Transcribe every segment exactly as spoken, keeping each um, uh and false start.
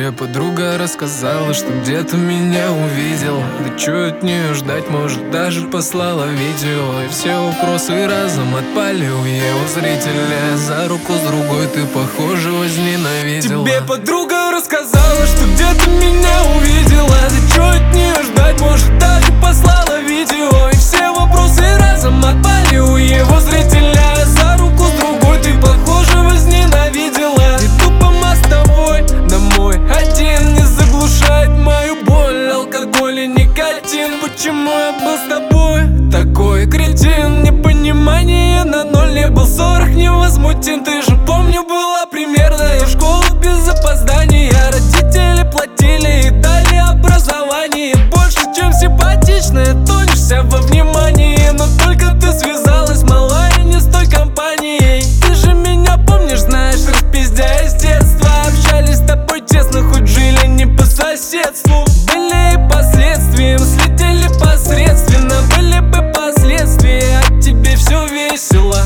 Тебе подруга рассказала, что где-то меня увидел. Да чё от нее ждать, может даже послала видео. И все вопросы разом отпали у его зрителя. За руку с другой ты, похоже, возненавидела. Тебе подруга рассказала, что где-то меня увидела. Да чё от нее ждать, может даже послала видео. И все вопросы разом отпали у его зрителя. За руку с другой ты, похоже, возненавидела. Иду по мостовой домой один, не заглушает мою боль алкоголь и никотин. Почему я был с тобой такой кретин? Непонимание на ноль, не был сорок невозмутим. Ты же, помню, была примерно и в школу без опоздания. Родители платили и дали образование больше, чем симпатичная. Тонешься во внимании, но только ты связалась, малая, не с той компанией. Ты же меня помнишь, знаешь, распиздяя с детства. Общались с тобой тесно, хоть жили не по соседству. Были и последствия, слетели посредственно. Были бы последствия, а тебе все весело.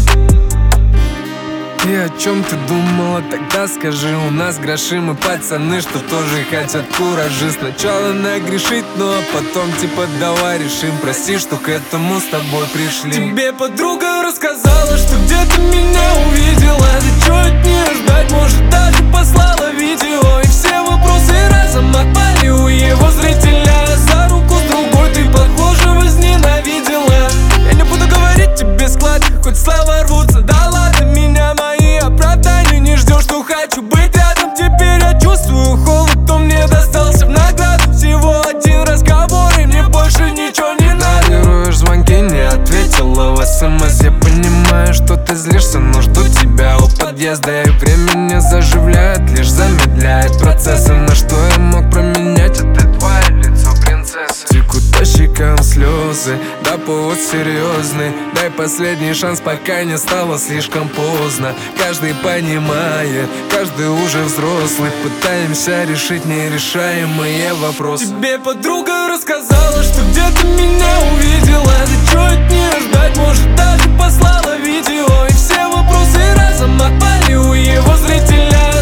И о чем ты думала тогда, скажи? У нас гроши, мы пацаны, что тоже хотят куражи. Сначала нагрешить, ну а потом типа давай решим. Прости, что к этому с тобой пришли. Тебе подруга рассказала, что где-то меня увидела. Да чё от нее ждать, может даже послала видео. И все вопросы разом отпали у его зрителя. За руку с другой ты, похоже, возненавидела. Я не буду говорить тебе склад, хоть слова рвутся. Да ладно, меня мои оправдания не ждешь, что хочу быть рядом. Теперь я чувствую холод, кто мне достался в награду. Всего один разговор и мне больше ничего не надо. Игнорируешь звонки, не ответила в смс. Я понимаю, что ты злишься, но жду тебя у подъезда. И время не заживляет, лишь замедляет процессы. На что я мог променять это твое лицо, принцесса? Текут по щекам слезы, да повод серьезный. Дай последний шанс, пока не стало слишком поздно. Каждый понимает, каждый уже взрослый. Пытаемся решить нерешаемые вопросы. Тебе подруга рассказала, что где-то меня увидела. Да чё от нее ждать, может даже послала видео. И все вопросы разом отпали у его зрителя.